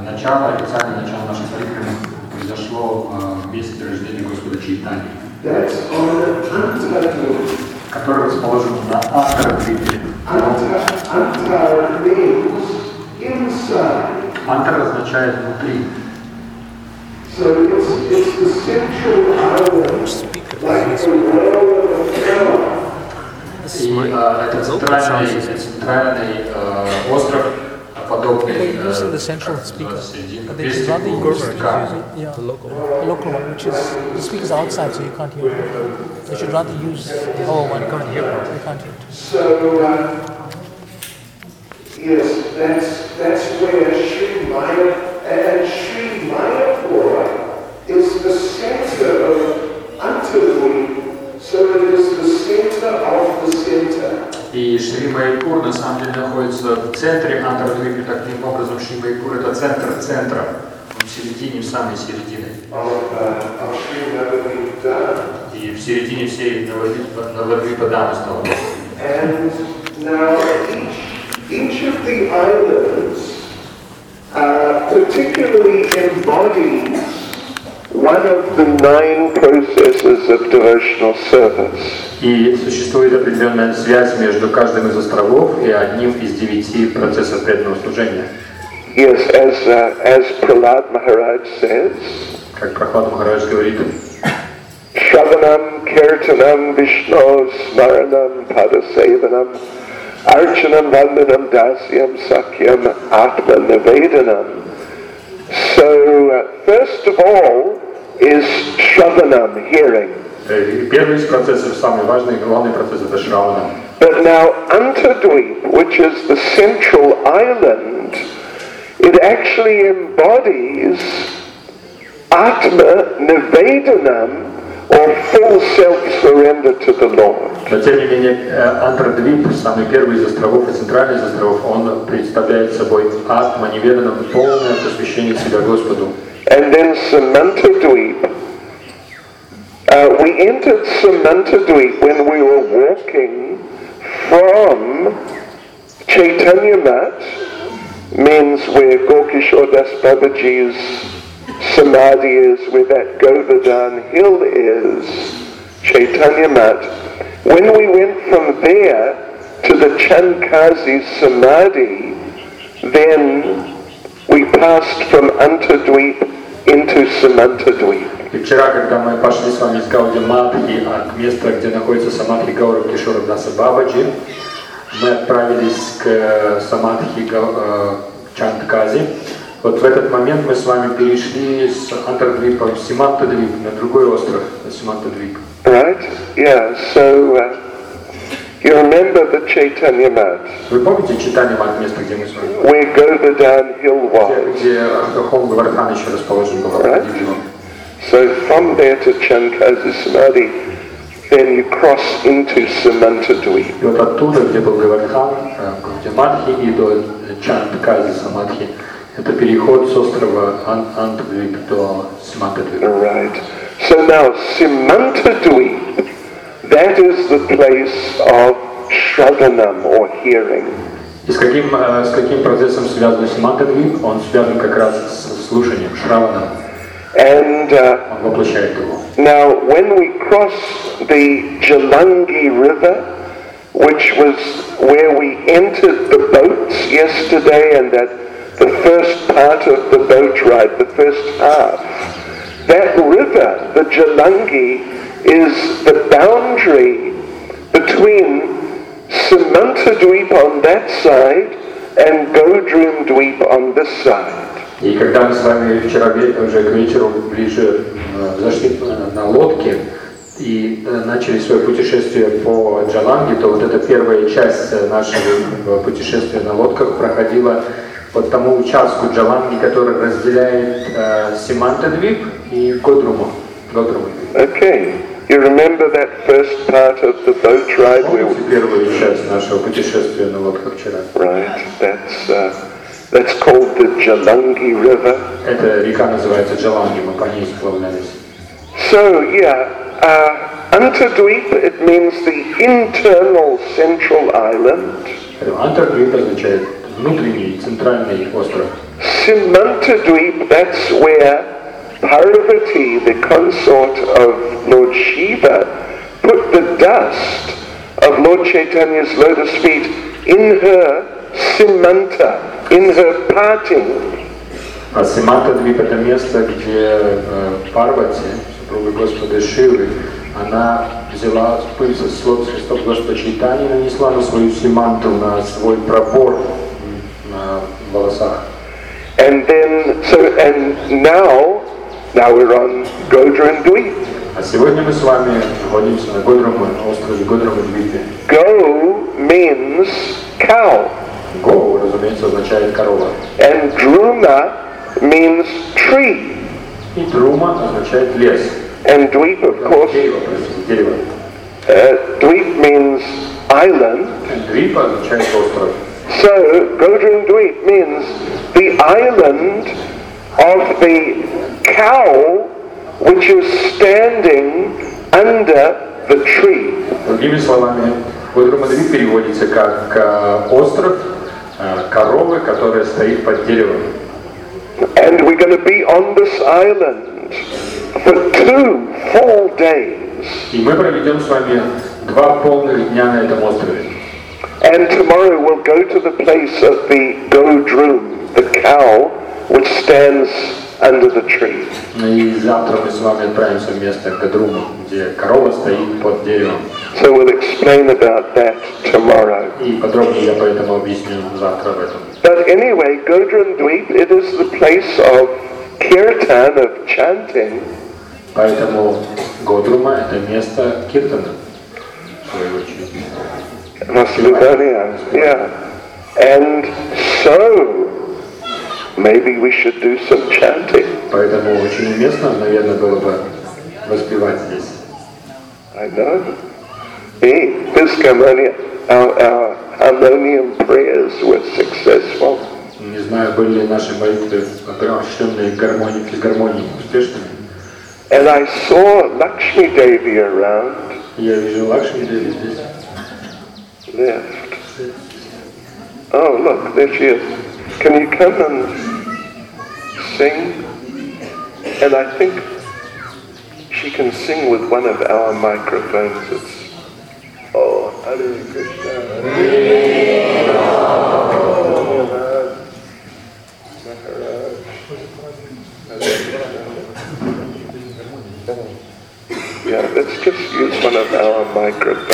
начало, официальное начало нашей парикрамы произошло в месте рождения Господа Чайтаньи, который расположен на Антара-двипе. Антар означает внутри. So it's the central island, like the well of a flower. И это центральный остров, подобный середине. They rather use the local one, which is the speakers are outside, so you can't hear it. They should rather use the whole one. You can't hear it. You can't hear it. So yes, that's where Sri Maya and Sri Mayapura is the center of Antadweep, so it is the center of the center. И Шри Майяпур на самом деле находится в центре Антар-двипа, таким образом Шри Майяпур это центр центра, он в середине, в самой середине. И в середине всей Навадвипаданы стало. And now each of the islands particularly embodies one of the 9 processes of devotional service. И существует определенная связь между каждым из островов и одним из 9 процессов преданного служения. Yes, as Prahlad Maharaj says, как Прахлад Махарадж говорит, Shravanam, Kirtanam, Vishnu, Smaranam, Padasevanam, Archanam, Vandanam, Dasyam, Sakyam, Atma Nivedanam. So, first of all is Shravanam, hearing. Первый из процессов, самый важный и главный процесс, это Шравана. But now, Antadweep, which is the central island, it actually embodies Atma Nivedanam, or full self-surrender to the Lord. Но тем не менее, Антар-двип, самый первый из островов и центральный из островов, он представляет собой Атма Ниведанам, полное посвящение себя Господу. And then Samantadweep. We entered Samantadweep when we were walking from Chaitanya Mat, means where Gorkishore Das Babaji's Samadhi is, where that Govardhan hill is, Chaitanya Mat. When we went from there to the Chandkazi Samadhi, then we passed from Antadweep into Samantadweep. И вчера, когда мы пошли с вами из Гаудиматхи от места, где находится Самадхи Гаурав Кишора Даса Бабаджи, мы отправились к Самадхи Чандкази. Вот в этот момент мы с вами перешли с Антар-двипа в Симантадвип, на другой остров, Симантадвип. Right? Yeah, so you remember the Chaitanya Mat? Вы помните Чайтанья Мат, место, где мы с вами? Where Govardhan Hill was. Где холм Говардхан еще расположен был. Right? So from there to Chandkazi Samadhi, then you cross into Samantadweep. И вот оттуда, где был Говардхан, Гаудиматхи, и до Чандкази Самадхи, это переход с острова Антадвип до Симантадвип. Right. So now Simantadweep, that is the place of Shravanam or hearing. И с каким процессом связан Симантадвип? Он связан как раз с слушанием, Шраваном. And Он воплощает его. now when we cross the Jalangi River, which was where we entered the boats yesterday, and that the first part of the boat ride, the first half, that river, the Jalangi, is the boundary between Samantadweep on that side and Godrum Dweep on this side. И когда мы с вами вчера уже к вечеру ближе зашли на лодке и начали свое путешествие по Джаланге, то вот эта первая часть нашего путешествия на лодках проходила по тому участку Джаланги, который разделяет Симантадвип и Годруму. Okay. You remember that first part of the boat ride? Помните первую часть нашего путешествия на лодках вчера? Right. That's called the Jalangi River. Эта река называется Джаланги, мы по ней сплавлялись. So, yeah, Antadweep, it means the internal central island. Антар-двип означает внутренний, центральный остров. Simantadweep, that's where Parvati, the consort of Lord Shiva, put the dust of Lord Chaitanya's lotus feet in her Simanta, in her parting. А Симантадвип — это место, где Парвати, супруга Господа Шивы, она взяла пыль с лотосных стоп Господа Чайтани и нанесла на свою Симанту, на свой пробор на волосах. And then, and now we're on Godrindweep. А сегодня мы с вами находимся на острове Годрама-Двипе. Go means cow. Го, разумеется, означает корова. And Druma means tree. И Друма означает лес. And Dweep, of course, Дерево. Dweep means island. Двипа означает остров. So, Godrindweep means the island of the cow which is standing under the tree. Другими словами, Годрама-Двип переводится как остров коровы, которая стоит под деревом. And we're going to be on this island for 2 full days. И мы проведем с вами 2 полных дня на этом острове. And tomorrow we'll go to the place of the Godrum, the cow, which stands under the tree. И завтра мы с вами отправимся в место Годруму, где корова стоит под деревом. So we'll explain about that tomorrow. И подробнее я поэтому объясню завтра об этом. But anyway, Godrindweep, it is the place of kirtan, of chanting. Поэтому Годрума — это место киртана, в свою очередь. Yeah. And so, maybe we should do some chanting. Поэтому очень уместно, наверное, было бы воспевать здесь. I know. Hey, this harmonium, our harmonium prayers were successful. Не знаю, были ли наши молитвы, обращенные к физгармонии, успешными. And I saw Lakshmi Devi around. Я вижу Лакшми Деви здесь. Left. Oh, look, there she is. Can you come and sing? And I think she can sing with one of our microphones. It's, oh, Hare Krishna. Yeah, let's just use one of our microphones.